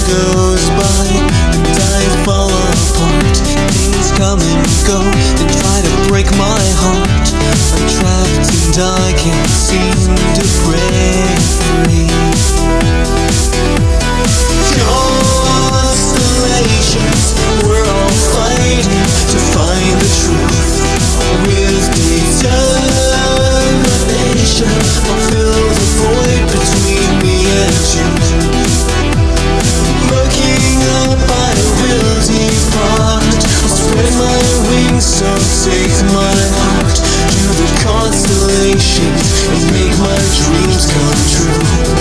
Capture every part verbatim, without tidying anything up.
goes by and I fall apart. Things come and go and try to break my heart. I'm trapped and I can't seem to break free. Constellations, we're all fighting to find the truth. With determination, I'll fill the void between me and you. Looking up, I will depart. I'll spread my wings, so take my heart to the constellations and make my dreams come true.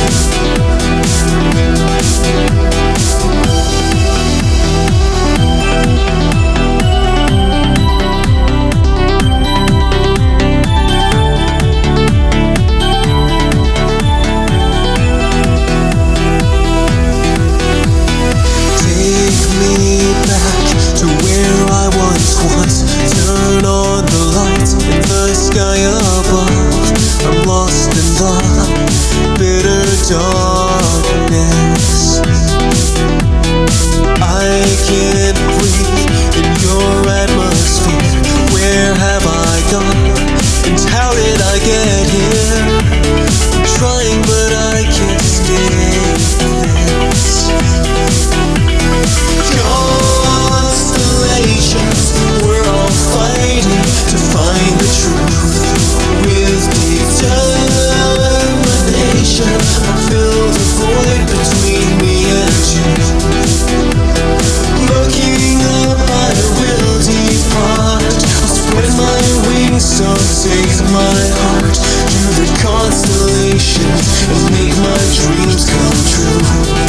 Turn on the lights in the sky above. I'm lost in the bitter darkness. I can't breathe in your atmosphere. Where have I gone? And how did I get here? I'm trying but I can't escape this. Constellations, we're all fighting to find the truth. With determination, I'll fill the void between me and you. Looking up, I will depart. I'll spread my wings, so take my heart to the constellations and make my dreams come true.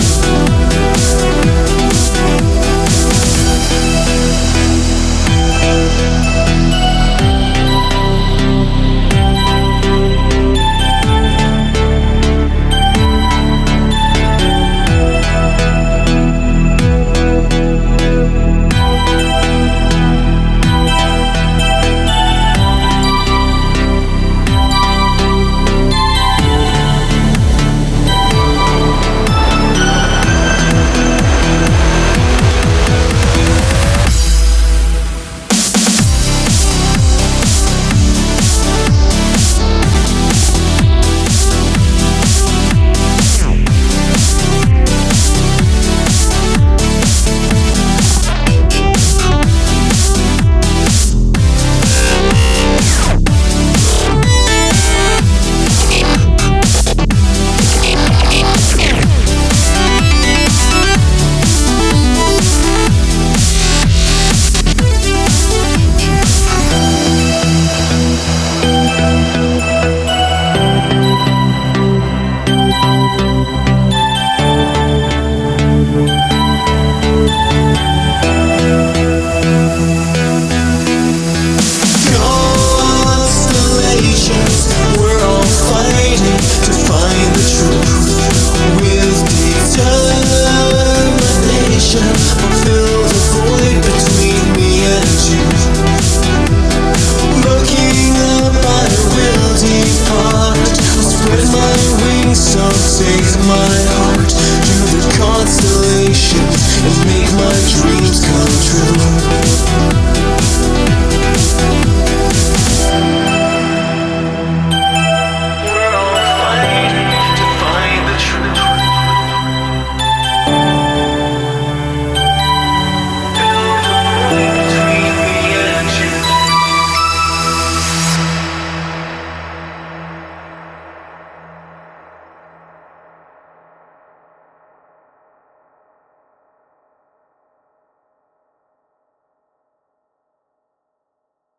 So take my heart to the constellations and make my dreams come true.